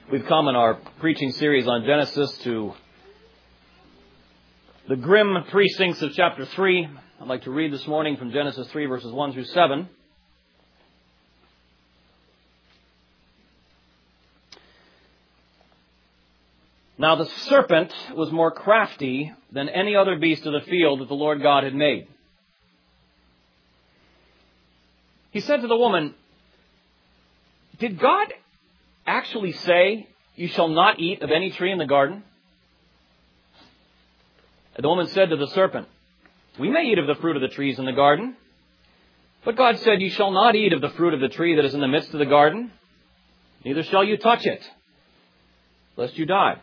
We've come in our preaching series on Genesis to the grim precincts of chapter 3. I'd like to read this morning from Genesis 3, verses 1 through 7. Now the serpent was more crafty than any other beast of the field that the Lord God had made. He said to the woman, "Did God actually say, 'You shall not eat of any tree in the garden'?" And the woman said to the serpent, "We may eat of the fruit of the trees in the garden. But God said, 'You shall not eat of the fruit of the tree that is in the midst of the garden, neither shall you touch it, lest you die.'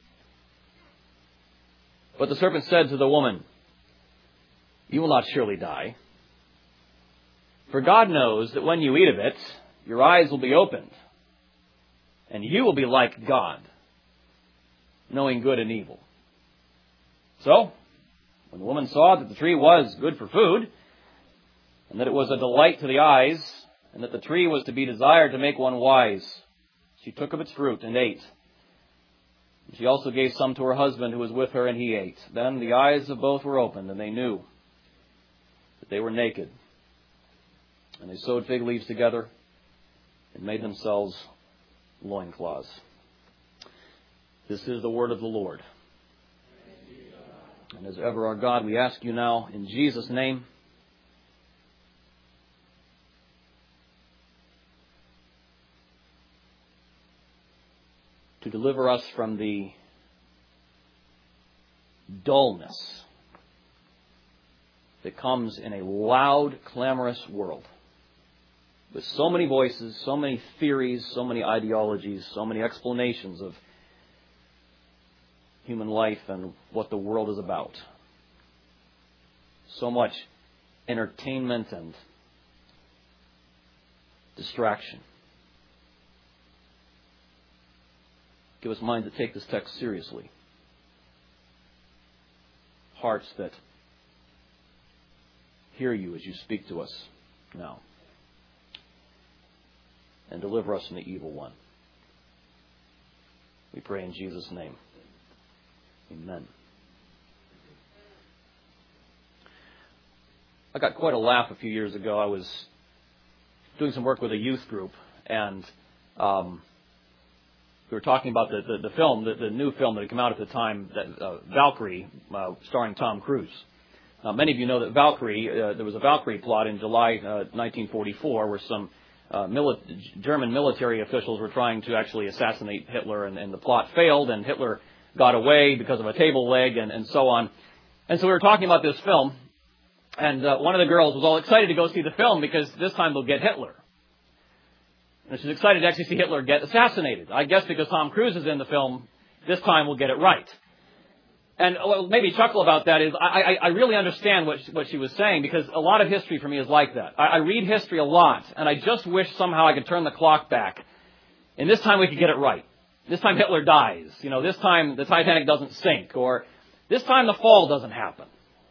But the serpent said to the woman, 'You will not surely die. For God knows that when you eat of it, your eyes will be opened, and you will be like God, knowing good and evil.' So, when the woman saw that the tree was good for food, and that it was a delight to the eyes, and that the tree was to be desired to make one wise, she took of its fruit and ate. And she also gave some to her husband who was with her, and he ate. Then the eyes of both were opened, and they knew that they were naked. And they sewed fig leaves together and made themselves loincloths." This is the word of the Lord. And as ever, our God, we ask you now, in Jesus' name, to deliver us from the dullness that comes in a loud, clamorous world, with so many voices, so many theories, so many ideologies, so many explanations of human life and what the world is about. So much entertainment and distraction. Give us minds that take this text seriously. Hearts that hear you as you speak to us now. And deliver us from the evil one. We pray in Jesus' name. Amen. I got quite a laugh a few years ago. I was doing some work with a youth group, and we were talking about the film, the new film that had come out at the time, Valkyrie, starring Tom Cruise. Many of you know that Valkyrie, there was a Valkyrie plot in July 1944 where some German military officials were trying to actually assassinate Hitler, and the plot failed, and Hitler got away because of a table leg and so on. And so we were talking about this film, and one of the girls was all excited to go see the film because this time they'll get Hitler. And she's excited to actually see Hitler get assassinated. I guess because Tom Cruise is in the film, this time we'll get it right. And what made me chuckle about that is I really understand what she was saying, because a lot of history for me is like that. I read history a lot, and I just wish somehow I could turn the clock back. And this time we could get it right. This time Hitler dies. This time the Titanic doesn't sink. Or this time the fall doesn't happen.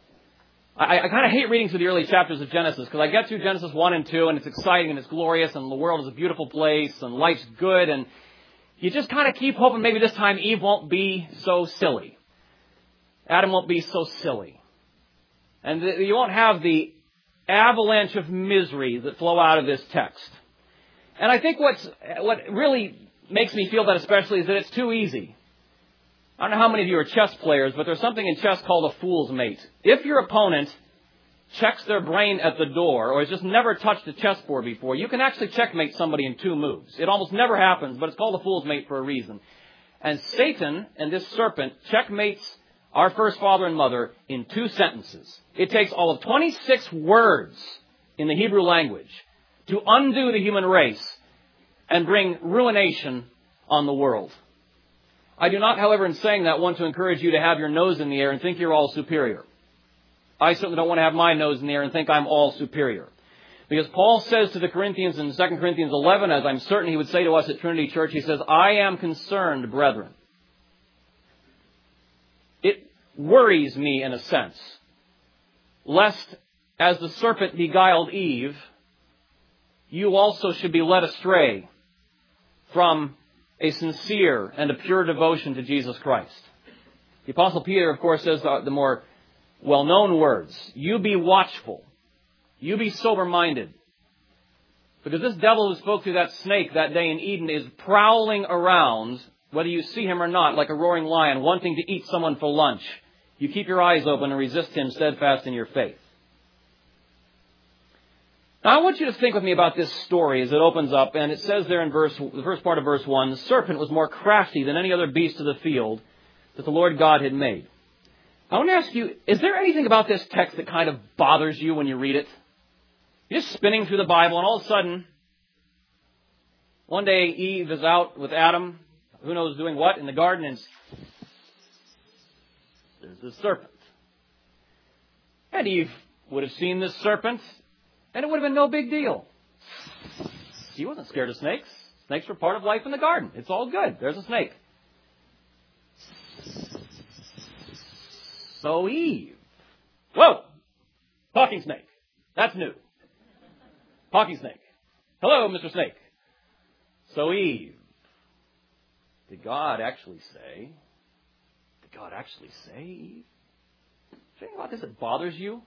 I kind of hate reading through the early chapters of Genesis, because I get through Genesis 1 and 2, and it's exciting and it's glorious, and the world is a beautiful place, and life's good, and you just kind of keep hoping maybe this time Eve won't be so silly. Adam won't be so silly. And you won't have the avalanche of misery that flow out of this text. And I think what really makes me feel that especially is that it's too easy. I don't know how many of you are chess players, but there's something in chess called a fool's mate. If your opponent checks their brain at the door or has just never touched a chessboard before, you can actually checkmate somebody in 2 moves. It almost never happens, but it's called a fool's mate for a reason. And Satan and this serpent checkmates our first father and mother in 2 sentences. It takes all of 26 words in the Hebrew language to undo the human race and bring ruination on the world. I do not, however, in saying that, want to encourage you to have your nose in the air and think you're all superior. I certainly don't want to have my nose in the air and think I'm all superior. Because Paul says to the Corinthians in 2 Corinthians 11, as I'm certain he would say to us at Trinity Church, he says, "I am concerned, brethren." It worries me in a sense, lest as the serpent beguiled Eve, you also should be led astray from a sincere and a pure devotion to Jesus Christ. The Apostle Peter, of course, says the more well-known words. You be watchful. You be sober-minded. Because this devil who spoke through that snake that day in Eden is prowling around, whether you see him or not, like a roaring lion, wanting to eat someone for lunch. You keep your eyes open and resist him steadfast in your faith. Now, I want you to think with me about this story as it opens up, and it says there in the first part of verse 1, the serpent was more crafty than any other beast of the field that the Lord God had made. I want to ask you, is there anything about this text that kind of bothers you when you read it? You're just spinning through the Bible, and all of a sudden, one day Eve is out with Adam, who knows doing what, in the garden, and there's this serpent. And Eve would have seen this serpent, and it would have been no big deal. She wasn't scared of snakes. Snakes were part of life in the garden. It's all good. There's a snake. So Eve. Whoa! Talking snake. That's new. Talking snake. Hello, Mr. Snake. So Eve. Did God actually say? Eve? Is there anything about this that bothers you?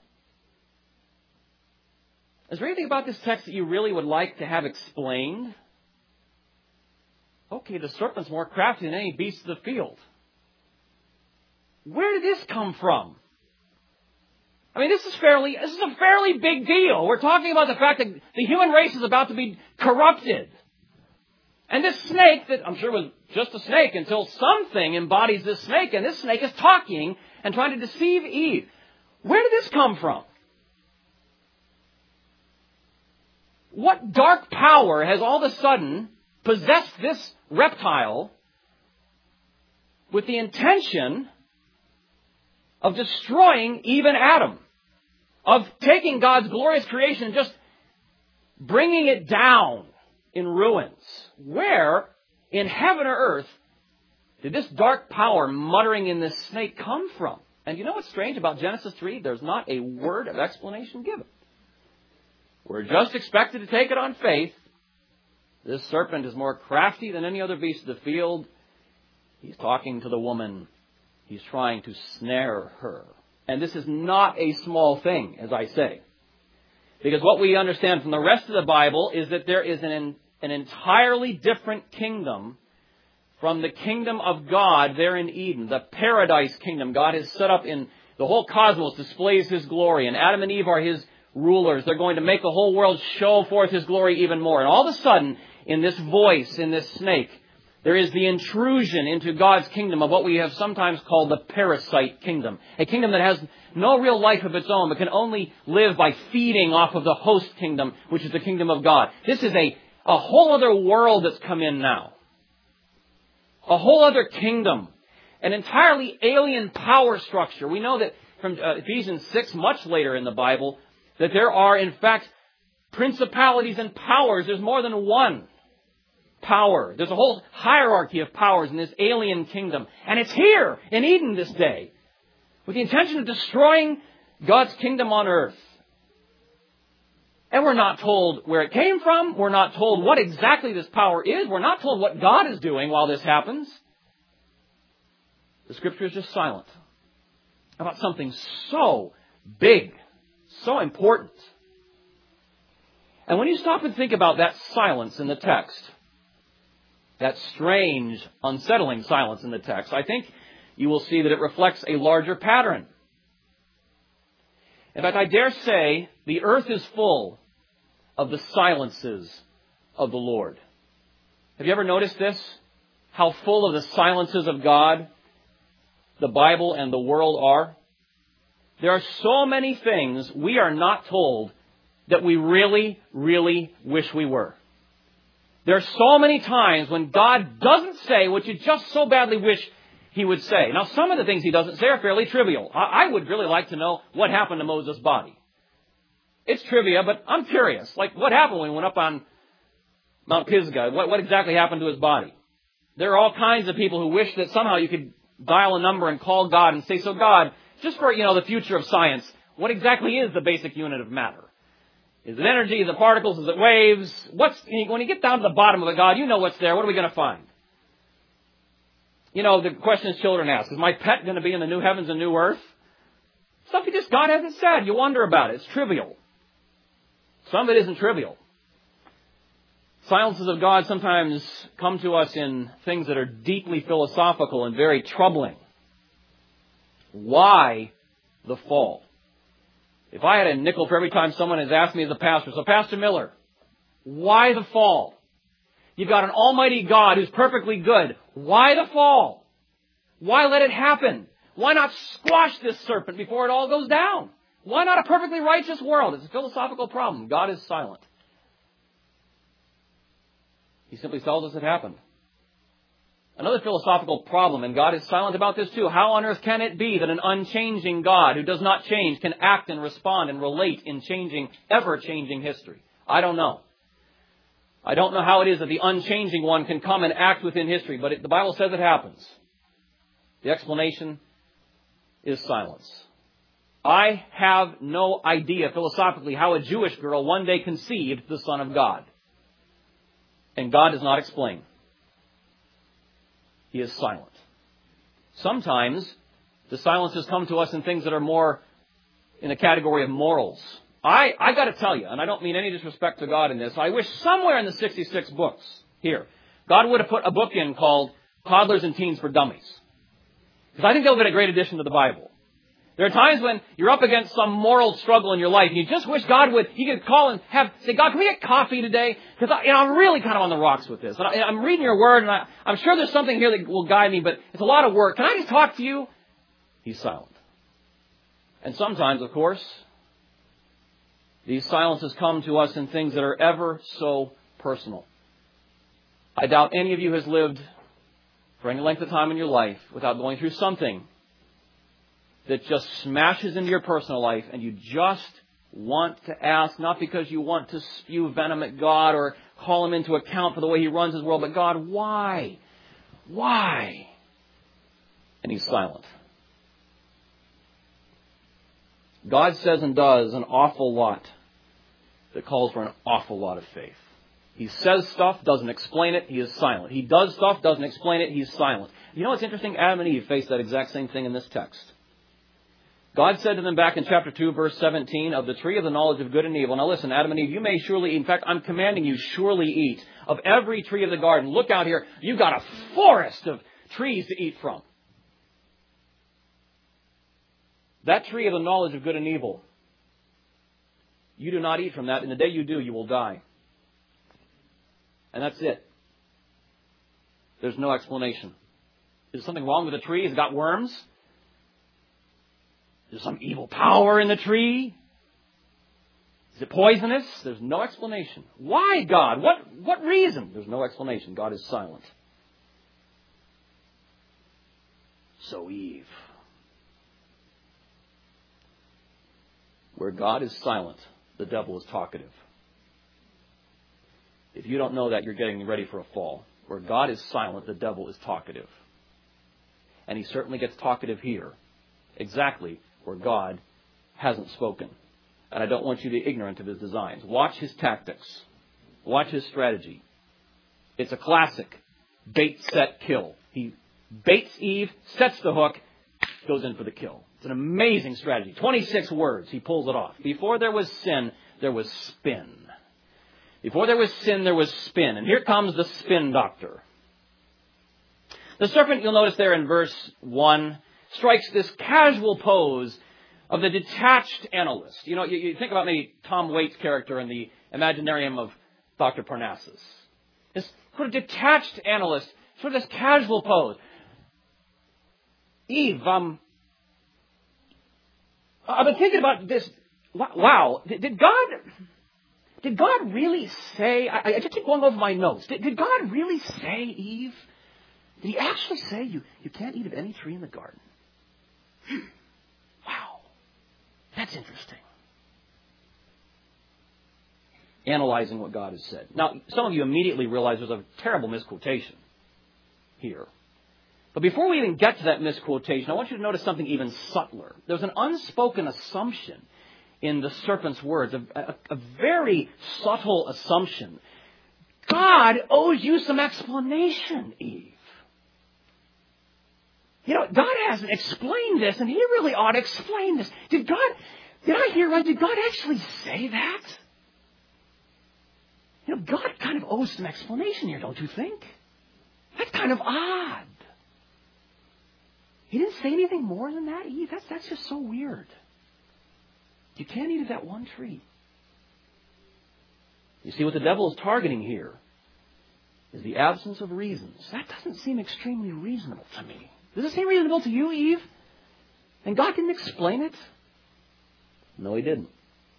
Is there anything about this text that you really would like to have explained? Okay, the serpent's more crafty than any beast of the field. Where did this come from? I mean, this is a fairly big deal. We're talking about the fact that the human race is about to be corrupted. And this snake that I'm sure was just a snake until something embodies this snake, and this snake is talking and trying to deceive Eve. Where did this come from? What dark power has all of a sudden possessed this reptile with the intention of destroying even Adam, of taking God's glorious creation and just bringing it down in ruins? Where in heaven or earth did this dark power muttering in this snake come from? And you know what's strange about Genesis 3? There's not a word of explanation given. We're just expected to take it on faith. This serpent is more crafty than any other beast of the field. He's talking to the woman. He's trying to snare her. And this is not a small thing, as I say. Because what we understand from the rest of the Bible is that there is an entirely different kingdom from the kingdom of God there in Eden, the paradise kingdom. God has set up in the whole cosmos, displays His glory, and Adam and Eve are His rulers. They're going to make the whole world show forth His glory even more. And all of a sudden, in this voice, in this snake, there is the intrusion into God's kingdom of what we have sometimes called the parasite kingdom. A kingdom that has no real life of its own, but can only live by feeding off of the host kingdom, which is the kingdom of God. This is a whole other world that's come in now. A whole other kingdom. An entirely alien power structure. We know that from Ephesians 6, much later in the Bible, that there are, in fact, principalities and powers. There's more than one power. There's a whole hierarchy of powers in this alien kingdom. And it's here in Eden this day with the intention of destroying God's kingdom on earth. And we're not told where it came from. We're not told what exactly this power is. We're not told what God is doing while this happens. The Scripture is just silent about something so big, so important. And when you stop and think about that silence in the text, that strange, unsettling silence in the text, I think you will see that it reflects a larger pattern. In fact, I dare say the earth is full of the silences of the Lord. Have you ever noticed this? How full of the silences of God the Bible and the world are? There are so many things we are not told that we really, really wish we were. There are so many times when God doesn't say what you just so badly wish He would say. Now, some of the things He doesn't say are fairly trivial. I would really like to know what happened to Moses' body. It's trivia, but I'm curious. Like, what happened when he went up on Mount Pisgah? What exactly happened to his body? There are all kinds of people who wish that somehow you could dial a number and call God and say, so God, just for, the future of science, what exactly is the basic unit of matter? Is it energy? Is it particles? Is it waves? When you get down to the bottom of it, God, you know what's there. What are we going to find? You know, the questions children ask, is my pet going to be in the new heavens and new earth? Stuff God hasn't said. You wonder about it. It's trivial. Some of it isn't trivial. Silences of God sometimes come to us in things that are deeply philosophical and very troubling. Why the fall? If I had a nickel for every time someone has asked me as a pastor, so Pastor Miller, why the fall? You've got an almighty God who's perfectly good. Why the fall? Why let it happen? Why not squash this serpent before it all goes down? Why not a perfectly righteous world? It's a philosophical problem. God is silent. He simply tells us it happened. Another philosophical problem, and God is silent about this too. How on earth can it be that an unchanging God who does not change can act and respond and relate in changing, ever-changing history? I don't know. I don't know how it is that the unchanging one can come and act within history, but the Bible says it happens. The explanation is silence. I have no idea philosophically how a Jewish girl one day conceived the Son of God. And God does not explain. He is silent. Sometimes the silences come to us in things that are more in the category of morals. I got to tell you, and I don't mean any disrespect to God in this, I wish somewhere in the 66 books here, God would have put a book in called Toddlers and Teens for Dummies. Because I think that would have been a great addition to the Bible. There are times when you're up against some moral struggle in your life, and you just wish He could call and say, God, can we get coffee today? Because I'm really kind of on the rocks with this. And I'm reading your word, and I'm sure there's something here that will guide me, but it's a lot of work. Can I just talk to you? He's silent. And sometimes, of course, these silences come to us in things that are ever so personal. I doubt any of you has lived for any length of time in your life without going through something that just smashes into your personal life, and you just want to ask, not because you want to spew venom at God or call Him into account for the way He runs His world, but God, why? Why? And He's silent. God says and does an awful lot that calls for an awful lot of faith. He says stuff, doesn't explain it, He is silent. He does stuff, doesn't explain it, He's silent. You know what's interesting? Adam and Eve faced that exact same thing in this text. God said to them back in chapter 2, verse 17, of the tree of the knowledge of good and evil. Now listen, Adam and Eve, you may surely eat. In fact, I'm commanding you, surely eat of every tree of the garden. Look out here. You've got a forest of trees to eat from. That tree of the knowledge of good and evil, you do not eat from that. And the day you do, you will die. And that's it. There's no explanation. Is there something wrong with the tree? Has it got worms? Is there some evil power in the tree? Is it poisonous? There's no explanation. Why, God? What reason? There's no explanation. God is silent. So Eve. Where God is silent, the devil is talkative. If you don't know that, you're getting ready for a fall. Where God is silent, the devil is talkative. And he certainly gets talkative here. Exactly where God hasn't spoken. And I don't want you to be ignorant of His designs. Watch His tactics. Watch His strategy. It's a classic bait, set, kill. He baits Eve, sets the hook, goes in for the kill. It's an amazing strategy. 26 words, He pulls it off. Before there was sin, there was spin. Before there was sin, there was spin. And here comes the spin doctor. The serpent, you'll notice there in verse 1, strikes this casual pose of the detached analyst. You know, you think about maybe Tom Waits' character in the Imaginarium of Dr. Parnassus. This sort of detached analyst, sort of this casual pose. Eve, I've been thinking about this. Wow, did God really say, I just keep going over my notes. Did God really say, Eve? Did He actually say you can't eat of any tree in the garden? Wow. That's interesting. Analyzing what God has said. Now, some of you immediately realize there's a terrible misquotation here. But before we even get to that misquotation, I want you to notice something even subtler. There's an unspoken assumption in the serpent's words, a very subtle assumption. God owes you some explanation, Eve. God hasn't explained this, and He really ought to explain this. Did I hear right? Did God actually say that? God kind of owes some explanation here, don't you think? That's kind of odd. He didn't say anything more than that, Eve. That's just so weird. You can't eat of that one tree. You see, what the devil is targeting here is the absence of reasons. That doesn't seem extremely reasonable to me. Does it seem reasonable to you, Eve? And God didn't explain it? No, He didn't.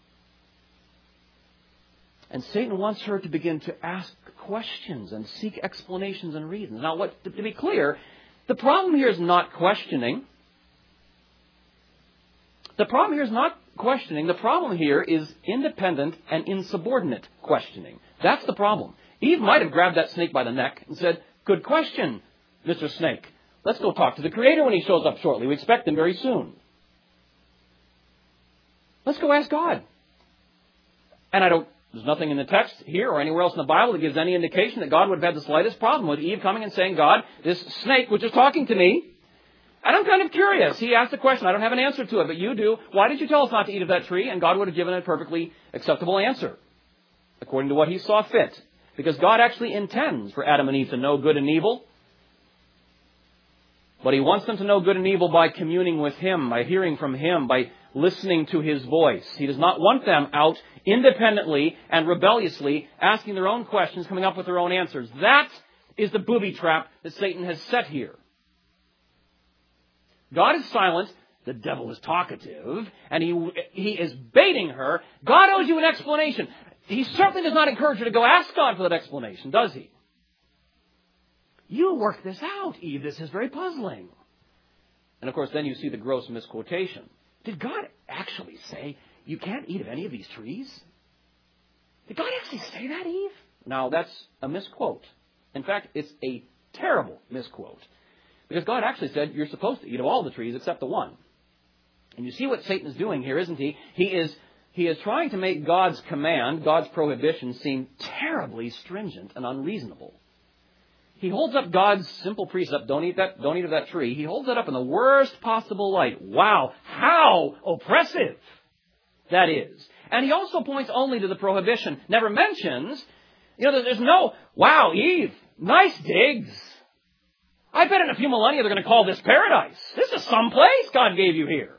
And Satan wants her to begin to ask questions and seek explanations and reasons. Now, to be clear, the problem here is not questioning. The problem here is not questioning. The problem here is independent and insubordinate questioning. That's the problem. Eve might have grabbed that snake by the neck and said, "Good question, Mr. Snake. Let's go talk to the Creator when He shows up shortly. We expect Him very soon. Let's go ask God." And there's nothing in the text here or anywhere else in the Bible that gives any indication that God would have had the slightest problem with Eve coming and saying, "God, this snake was just talking to me. And I'm kind of curious. He asked a question. I don't have an answer to it, but you do. Why did you tell us not to eat of that tree?" And God would have given a perfectly acceptable answer, according to what He saw fit. Because God actually intends for Adam and Eve to know good and evil. But He wants them to know good and evil by communing with Him, by hearing from Him, by listening to His voice. He does not want them out independently and rebelliously asking their own questions, coming up with their own answers. That is the booby trap that Satan has set here. God is silent. The devil is talkative. And he is baiting her. God owes you an explanation. He certainly does not encourage her to go ask God for that explanation, does He? You work this out, Eve. This is very puzzling. And of course, then you see the gross misquotation. Did God actually say, "You can't eat of any of these trees"? Did God actually say that, Eve? Now, that's a misquote. In fact, it's a terrible misquote. Because God actually said, "You're supposed to eat of all the trees except the one." And you see what Satan is doing here, isn't he? He is trying to make God's command, God's prohibition, seem terribly stringent and unreasonable. He holds up God's simple precept, don't eat of that tree. He holds it up in the worst possible light. Wow, how oppressive that is. And he also points only to the prohibition. Never mentions, there's no, "Wow, Eve, nice digs. I bet in a few millennia they're going to call this paradise. This is some place God gave you here."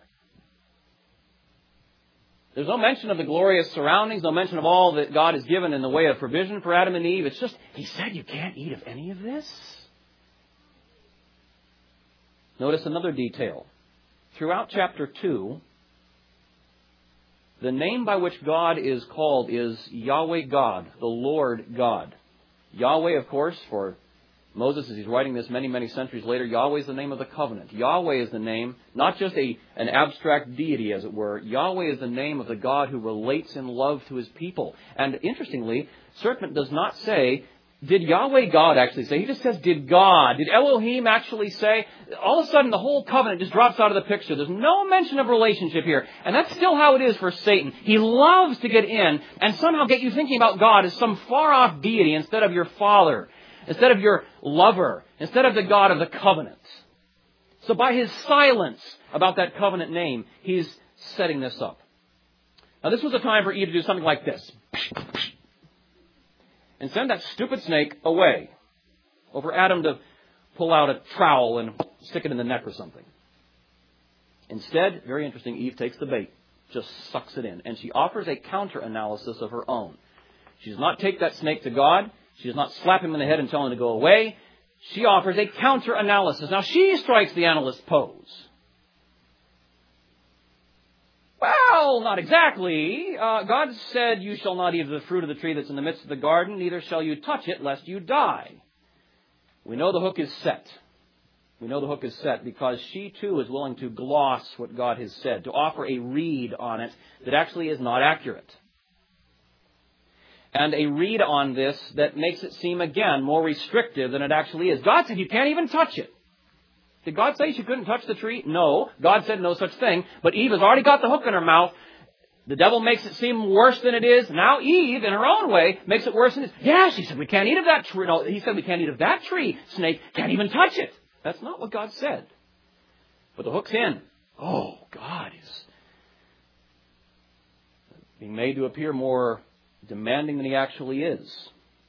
There's no mention of the glorious surroundings, no mention of all that God has given in the way of provision for Adam and Eve. It's just, He said you can't eat of any of this. Notice another detail. Throughout chapter 2, the name by which God is called is Yahweh God, the Lord God. Yahweh, of course, for Moses, as he's writing this many, many centuries later, Yahweh is the name of the covenant. Yahweh is the name, not just an abstract deity, as it were. Yahweh is the name of the God who relates in love to His people. And interestingly, Serpent does not say, did Yahweh God actually say? He just says, did God? Did Elohim actually say? All of a sudden, the whole covenant just drops out of the picture. There's no mention of relationship here. And that's still how it is for Satan. He loves to get in and somehow get you thinking about God as some far-off deity instead of your Father, instead of your lover, instead of the God of the covenant. So by his silence about that covenant name, he's setting this up. Now this was a time for Eve to do something like this. And send that stupid snake away. Or for Adam to pull out a trowel and stick it in the neck or something. Instead, very interesting, Eve takes the bait, just sucks it in. And she offers a counter-analysis of her own. She does not take that snake to God. She does not slap him in the head and tell him to go away. She offers a counter-analysis. Now, she strikes the analyst pose. Well, not exactly. God said, "You shall not eat of the fruit of the tree that's in the midst of the garden, neither shall you touch it, lest you die." We know the hook is set. We know the hook is set because she, too, is willing to gloss what God has said, to offer a read on it that actually is not accurate. And a read on this that makes it seem, again, more restrictive than it actually is. God said you can't even touch it. Did God say she couldn't touch the tree? No. God said no such thing. But Eve has already got the hook in her mouth. The devil makes it seem worse than it is. Now Eve, in her own way, makes it worse than it is. Yeah, she said we can't eat of that tree. No, he said we can't eat of that tree. Snake can't even touch it. That's not what God said. But the hook's in. Oh, God is being made to appear more demanding than he actually is.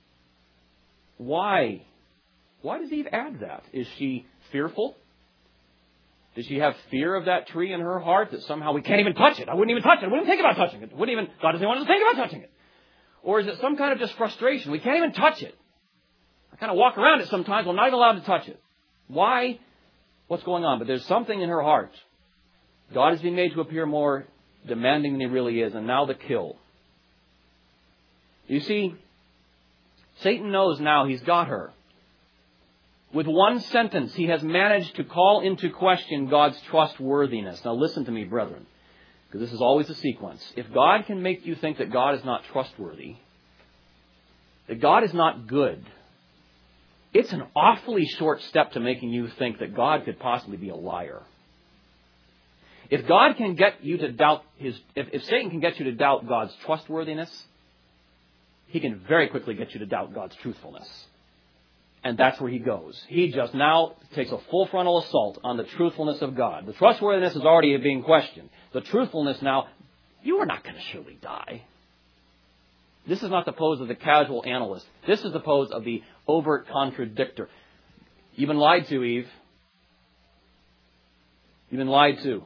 Why? Why does Eve add that? Is she fearful? Does she have fear of that tree in her heart that somehow we can't even touch it? I wouldn't even touch it. I wouldn't think about touching it. God doesn't want us to think about touching it. Or is it some kind of just frustration? We can't even touch it. I kind of walk around it sometimes. I'm not even allowed to touch it. Why? What's going on? But there's something in her heart. God is being made to appear more demanding than he really is. And now the kill. You see, Satan knows now he's got her. With one sentence, he has managed to call into question God's trustworthiness. Now listen to me, brethren, because this is always a sequence. If God can make you think that God is not trustworthy, that God is not good, it's an awfully short step to making you think that God could possibly be a liar. If God can get you to doubt if Satan can get you to doubt God's trustworthiness, he can very quickly get you to doubt God's truthfulness. And that's where he goes. He just now takes a full frontal assault on the truthfulness of God. The trustworthiness is already being questioned. The truthfulness now, you are not going to surely die. This is not the pose of the casual analyst. This is the pose of the overt contradictor. You've been lied to, Eve. You've been lied to.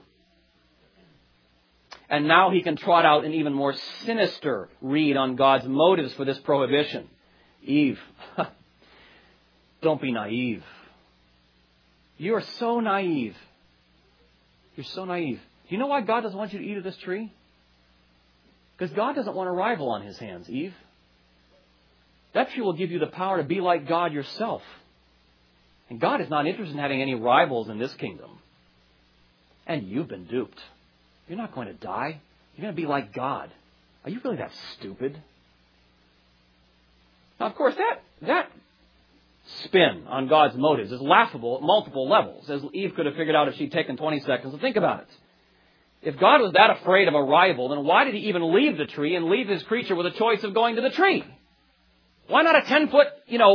And now he can trot out an even more sinister read on God's motives for this prohibition. Eve, don't be naive. You are so naive. You're so naive. Do you know why God doesn't want you to eat of this tree? Because God doesn't want a rival on his hands, Eve. That tree will give you the power to be like God yourself. And God is not interested in having any rivals in this kingdom. And you've been duped. You're not going to die. You're going to be like God. Are you really that stupid? Now, of course, that spin on God's motives is laughable at multiple levels, as Eve could have figured out if she'd taken 20 seconds to think about it. If God was that afraid of a rival, then why did he even leave the tree and leave his creature with a choice of going to the tree? Why not a 10-foot,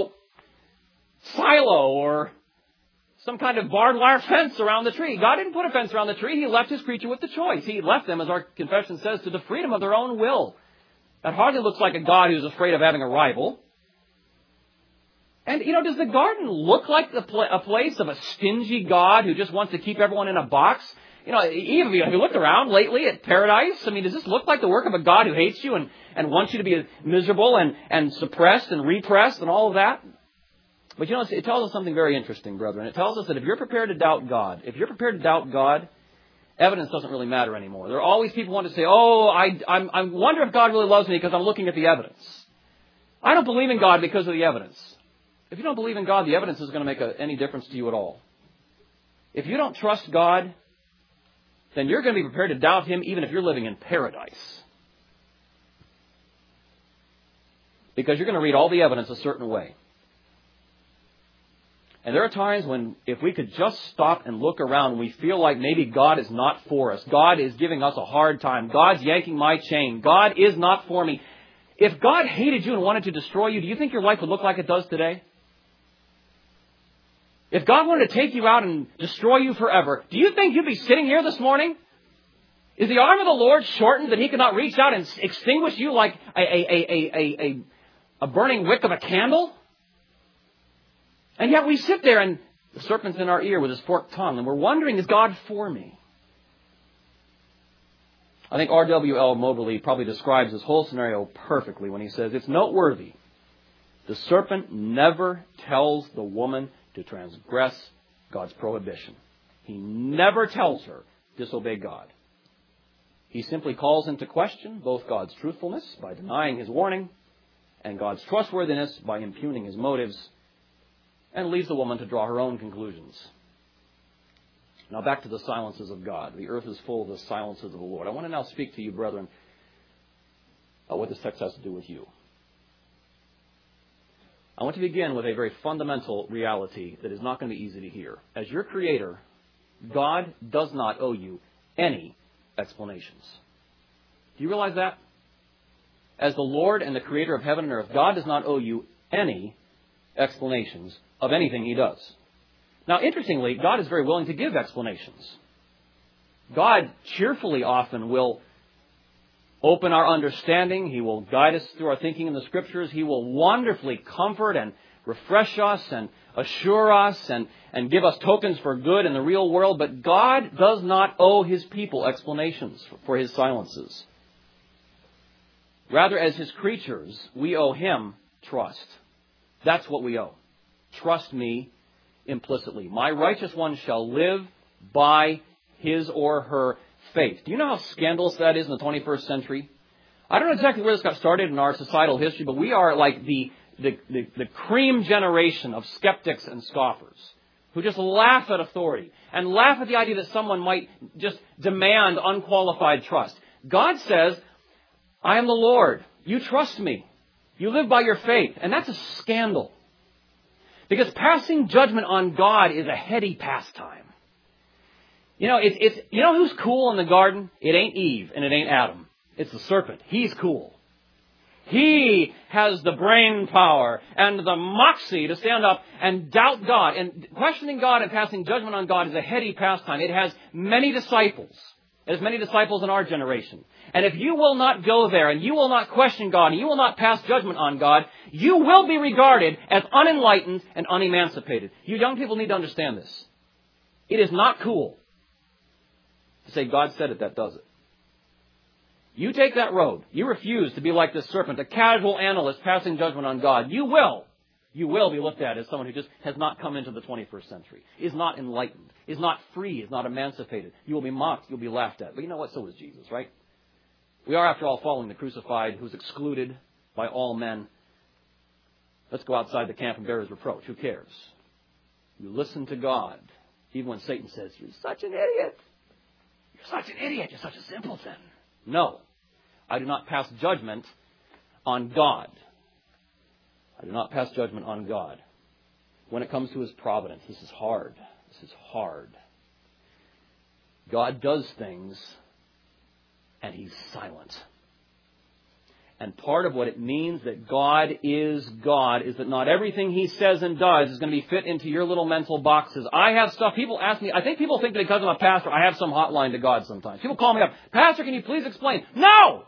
silo or some kind of barbed wire fence around the tree? God didn't put a fence around the tree. He left his creature with the choice. He left them, as our confession says, to the freedom of their own will. That hardly looks like a God who's afraid of having a rival. And, does the garden look like a place of a stingy God who just wants to keep everyone in a box? Eve, have you looked around lately at paradise? I mean, does this look like the work of a God who hates you and wants you to be miserable and suppressed and repressed and all of that? But it tells us something very interesting, brethren. It tells us that if you're prepared to doubt God, evidence doesn't really matter anymore. There are always people who want to say, I wonder if God really loves me because I'm looking at the evidence. I don't believe in God because of the evidence. If you don't believe in God, the evidence isn't going to make any difference to you at all. If you don't trust God, then you're going to be prepared to doubt him even if you're living in paradise. Because you're going to read all the evidence a certain way. And there are times when if we could just stop and look around, we feel like maybe God is not for us. God is giving us a hard time. God's yanking my chain. God is not for me. If God hated you and wanted to destroy you, do you think your life would look like it does today? If God wanted to take you out and destroy you forever, do you think you'd be sitting here this morning? Is the arm of the Lord shortened that he could not reach out and extinguish you like a burning wick of a candle? And yet we sit there and the serpent's in our ear with his forked tongue and we're wondering, is God for me? I think R.W.L. Moberly probably describes this whole scenario perfectly when he says, it's noteworthy. The serpent never tells the woman to transgress God's prohibition. He never tells her, disobey God. He simply calls into question both God's truthfulness by denying his warning and God's trustworthiness by impugning his motives, and leaves the woman to draw her own conclusions. Now back to the silences of God. The earth is full of the silences of the Lord. I want to now speak to you, brethren, about what this text has to do with you. I want to begin with a very fundamental reality that is not going to be easy to hear. As your Creator, God does not owe you any explanations. Do you realize that? As the Lord and the Creator of heaven and earth, God does not owe you any explanations of anything he does. Now, interestingly, God is very willing to give explanations. God cheerfully often will open our understanding. He will guide us through our thinking in the Scriptures. He will wonderfully comfort and refresh us and assure us and give us tokens for good in the real world. But God does not owe His people explanations for His silences. Rather, as His creatures, we owe Him trust. That's what we owe. Trust me implicitly. My righteous one shall live by his or her faith. Do you know how scandalous that is in the 21st century? I don't know exactly where this got started in our societal history, but we are like the cream generation of skeptics and scoffers who just laugh at authority and laugh at the idea that someone might just demand unqualified trust. God says, I am the Lord. You trust me. You live by your faith. And that's a scandal. Because passing judgment on God is a heady pastime. You know, you know who's cool in the garden? It ain't Eve and it ain't Adam. It's the serpent. He's cool. He has the brain power and the moxie to stand up and doubt God. And questioning God and passing judgment on God is a heady pastime. It has many disciples. It has many disciples in our generation. And if you will not go there and you will not question God and you will not pass judgment on God, you will be regarded as unenlightened and unemancipated. You young people need to understand this. It is not cool to say God said it, that does it. You take that road. You refuse to be like this serpent, a casual analyst passing judgment on God. You will be looked at as someone who just has not come into the 21st century, is not enlightened, is not free, is not emancipated. You will be mocked. You'll be laughed at. But you know what? So is Jesus, right? We are, after all, following the crucified who's excluded by all men. Let's go outside the camp and bear his reproach. Who cares? You listen to God, even when Satan says, you're such an idiot. You're such an idiot. You're such a simpleton. No, I do not pass judgment on God. I do not pass judgment on God. When it comes to His providence, this is hard. This is hard. God does things, and He's silent. And part of what it means that God is that not everything He says and does is going to be fit into your little mental boxes. I have stuff, people ask me, I think people think that because I'm a pastor, I have some hotline to God sometimes. People call me up, Pastor, can you please explain? No!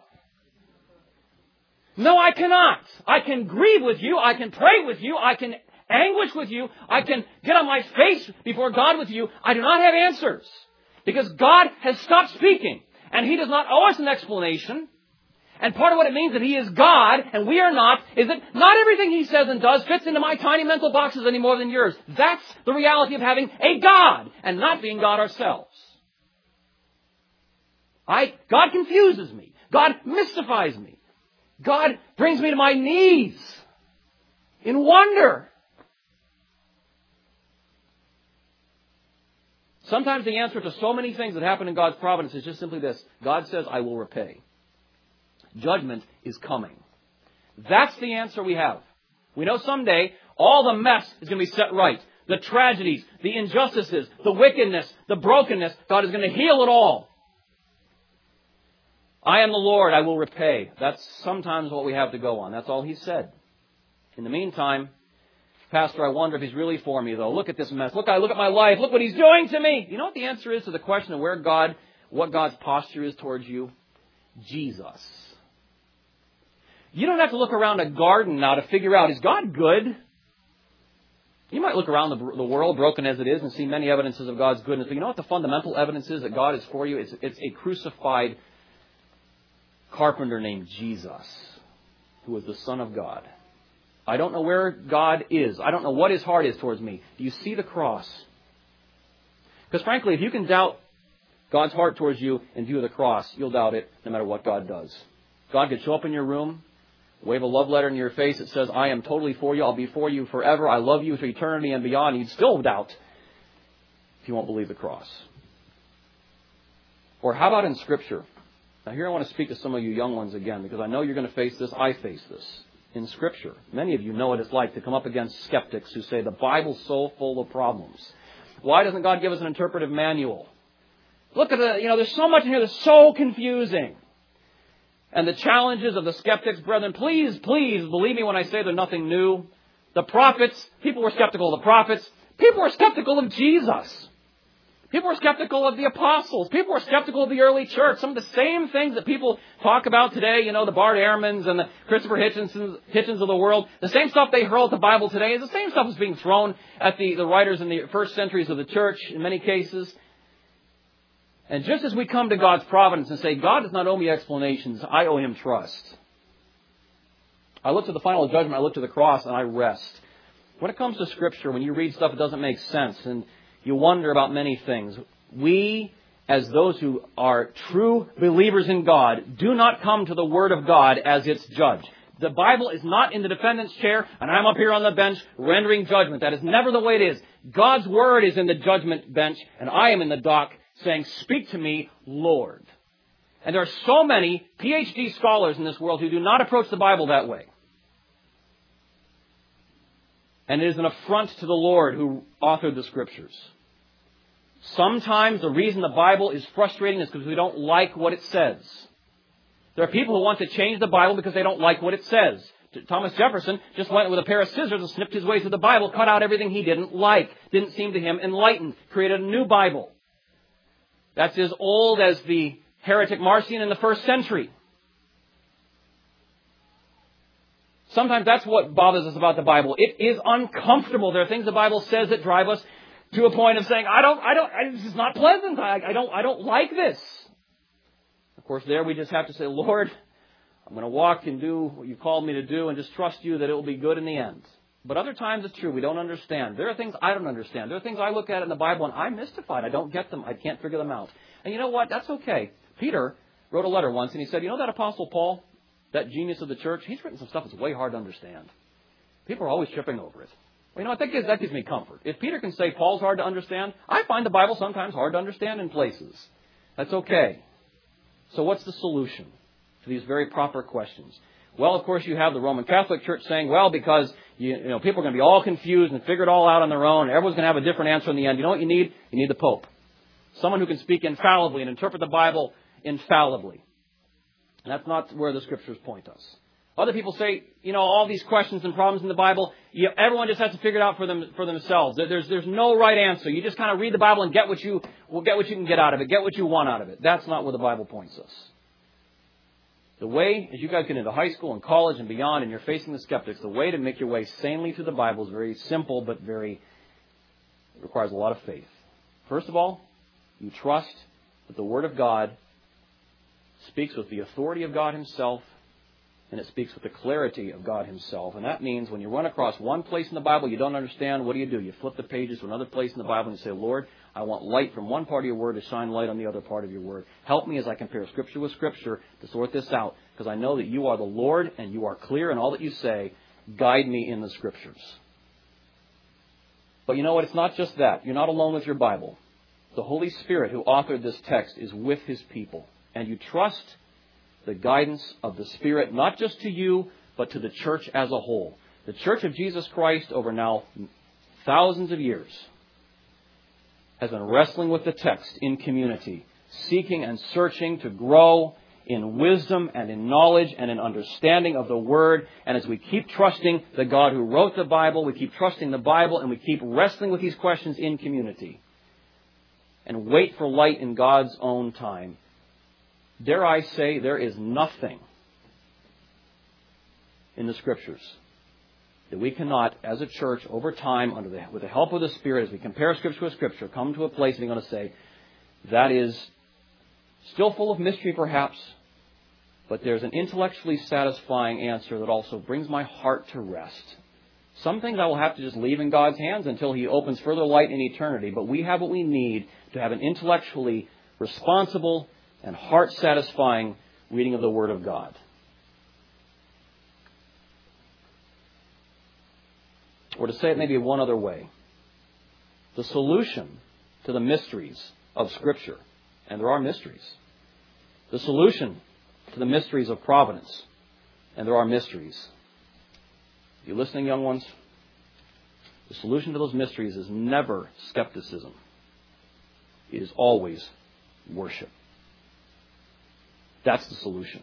No, I cannot. I can grieve with you. I can pray with you. I can anguish with you. I can get on my face before God with you. I do not have answers. Because God has stopped speaking. And He does not owe us an explanation. And part of what it means that He is God and we are not is that not everything He says and does fits into my tiny mental boxes any more than yours. That's the reality of having a God and not being God ourselves. God confuses me. God mystifies me. God brings me to my knees in wonder. Sometimes the answer to so many things that happen in God's providence is just simply this. God says, I will repay. Judgment is coming. That's the answer we have. We know someday all the mess is going to be set right. The tragedies, the injustices, the wickedness, the brokenness, God is going to heal it all. I am the Lord, I will repay. That's sometimes what we have to go on. That's all He said. In the meantime, Pastor, I wonder if He's really for me, though. Look at this mess. Look at my life. Look what He's doing to me. You know what the answer is to the question of what God's posture is towards you? Jesus. You don't have to look around a garden now to figure out, is God good? You might look around the world, broken as it is, and see many evidences of God's goodness. But you know what the fundamental evidence is that God is for you? It's a crucified carpenter named Jesus, who was the Son of God. I don't know where God is. I don't know what His heart is towards me. Do you see the cross? Because frankly, if you can doubt God's heart towards you in view of the cross, you'll doubt it no matter what God does. God could show up in your room, wave a love letter in your face that says, I am totally for you. I'll be for you forever. I love you to eternity and beyond. You'd still doubt if you won't believe the cross. Or how about in Scripture? Now here I want to speak to some of you young ones again, because I know you're going to face this. I face this. In Scripture, many of you know what it's like to come up against skeptics who say the Bible's so full of problems. Why doesn't God give us an interpretive manual? Look at there's so much in here that's so confusing. And the challenges of the skeptics, brethren, please believe me when I say they're nothing new. The prophets, people were skeptical of the prophets. People were skeptical of Jesus. People were skeptical of the apostles. People were skeptical of the early church. Some of the same things that people talk about today, the Bart Ehrmans and the Christopher Hitchens of the world, the same stuff they hurl at the Bible today is the same stuff that's being thrown at the writers in the first centuries of the church in many cases. And just as we come to God's providence and say, God does not owe me explanations, I owe Him trust. I look to the final judgment, I look to the cross, and I rest. When it comes to Scripture, when you read stuff that doesn't make sense and you wonder about many things, we, as those who are true believers in God, do not come to the Word of God as its judge. The Bible is not in the defendant's chair, and I'm up here on the bench rendering judgment. That is never the way it is. God's Word is in the judgment bench, and I am in the dock saying, speak to me, Lord. And there are so many PhD scholars in this world who do not approach the Bible that way. And it is an affront to the Lord who authored the Scriptures. Sometimes the reason the Bible is frustrating is because we don't like what it says. There are people who want to change the Bible because they don't like what it says. Thomas Jefferson just went with a pair of scissors and snipped his way through the Bible, cut out everything he didn't like, didn't seem to him enlightened, created a new Bible. That's as old as the heretic Marcion in the first century. Sometimes that's what bothers us about the Bible. It is uncomfortable. There are things the Bible says that drive us to a point of saying, this is not pleasant. I don't like this. Of course, there we just have to say, Lord, I'm going to walk and do what you called me to do and just trust you that it will be good in the end. But other times it's true. We don't understand. There are things I don't understand. There are things I look at in the Bible and I'm mystified. I don't get them. I can't figure them out. And you know what? That's okay. Peter wrote a letter once and he said, that Apostle Paul, that genius of the church, he's written some stuff that's way hard to understand. People are always tripping over it. Well, that gives me comfort. If Peter can say Paul's hard to understand, I find the Bible sometimes hard to understand in places. That's okay. So what's the solution to these very proper questions? Well, of course, you have the Roman Catholic Church saying, because people are going to be all confused and figure it all out on their own. Everyone's going to have a different answer in the end. You know what you need? You need the Pope. Someone who can speak infallibly and interpret the Bible infallibly. And that's not where the Scriptures point us. Other people say, all these questions and problems in the Bible, everyone just has to figure it out for themselves. There's no right answer. You just kind of read the Bible and get what you can get out of it. Get what you want out of it. That's not where the Bible points us. The way, as you guys get into high school and college and beyond, and you're facing the skeptics, the way to make your way sanely through the Bible is very simple, but requires a lot of faith. First of all, you trust that the Word of God speaks with the authority of God Himself, and it speaks with the clarity of God Himself. And that means when you run across one place in the Bible you don't understand, what do? You flip the pages to another place in the Bible and you say, Lord, I want light from one part of your Word to shine light on the other part of your Word. Help me as I compare Scripture with Scripture to sort this out, because I know that you are the Lord and you are clear in all that you say. Guide me in the Scriptures. But you know what? It's not just that. You're not alone with your Bible. The Holy Spirit who authored this text is with His people. And you trust the guidance of the Spirit, not just to you, but to the church as a whole. The Church of Jesus Christ, over now thousands of years, has been wrestling with the text in community, seeking and searching to grow in wisdom and in knowledge and in understanding of the Word. And as we keep trusting the God who wrote the Bible, we keep trusting the Bible, and we keep wrestling with these questions in community, and wait for light in God's own time, dare I say, there is nothing in the Scriptures that we cannot, as a church, over time, with the help of the Spirit, as we compare Scripture with Scripture, come to a place and we're going to say, that is still full of mystery perhaps, but there's an intellectually satisfying answer that also brings my heart to rest. Some things I will have to just leave in God's hands until He opens further light in eternity, but we have what we need to have an intellectually responsible and heart-satisfying reading of the Word of God. Or to say it maybe one other way, the solution to the mysteries of Scripture, and there are mysteries, the solution to the mysteries of providence, and there are mysteries. You listening, young ones? The solution to those mysteries is never skepticism. It is always worship. That's the solution.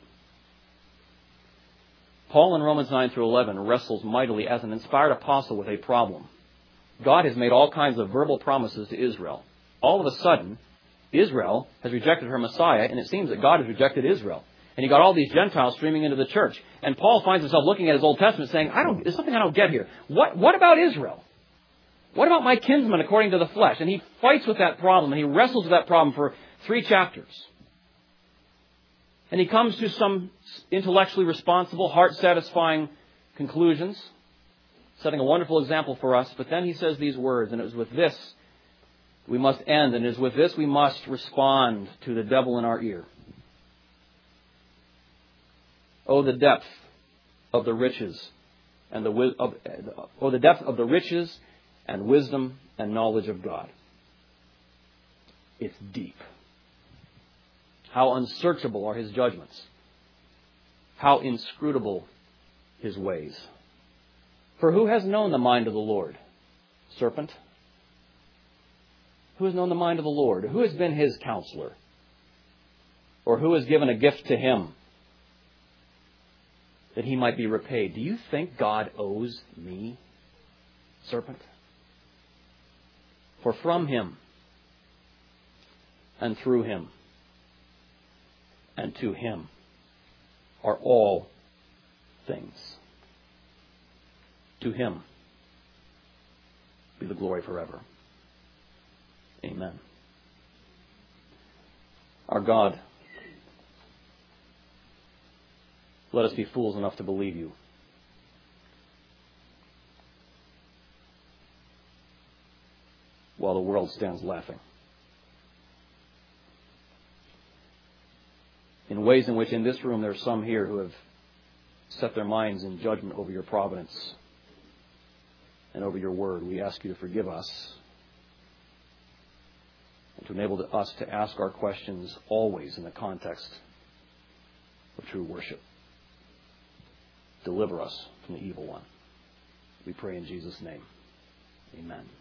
Paul in Romans 9 through 11 wrestles mightily as an inspired apostle with a problem. God has made all kinds of verbal promises to Israel. All of a sudden, Israel has rejected her Messiah, and it seems that God has rejected Israel. And you got all these Gentiles streaming into the church. And Paul finds himself looking at his Old Testament saying, there's something I don't get here. What about Israel? What about my kinsmen according to the flesh? And he fights with that problem, and he wrestles with that problem for 3 chapters. And he comes to some intellectually responsible, heart-satisfying conclusions, setting a wonderful example for us. But then he says these words, and it was with this we must end, and it is with this we must respond to the devil in our ear. Oh, the depth of the riches and the depth of the riches and wisdom and knowledge of God. It's deep. How unsearchable are his judgments. How inscrutable his ways. For who has known the mind of the Lord? Serpent? Who has known the mind of the Lord? Who has been his counselor? Or who has given a gift to him that he might be repaid? Do you think God owes me, serpent? For from him and through him and to him are all things. To him be the glory forever. Amen. Our God, let us be fools enough to believe you. While the world stands laughing. In ways in which in this room there are some here who have set their minds in judgment over your providence and over your word, we ask you to forgive us and to enable us to ask our questions always in the context of true worship. Deliver us from the evil one. We pray in Jesus' name. Amen.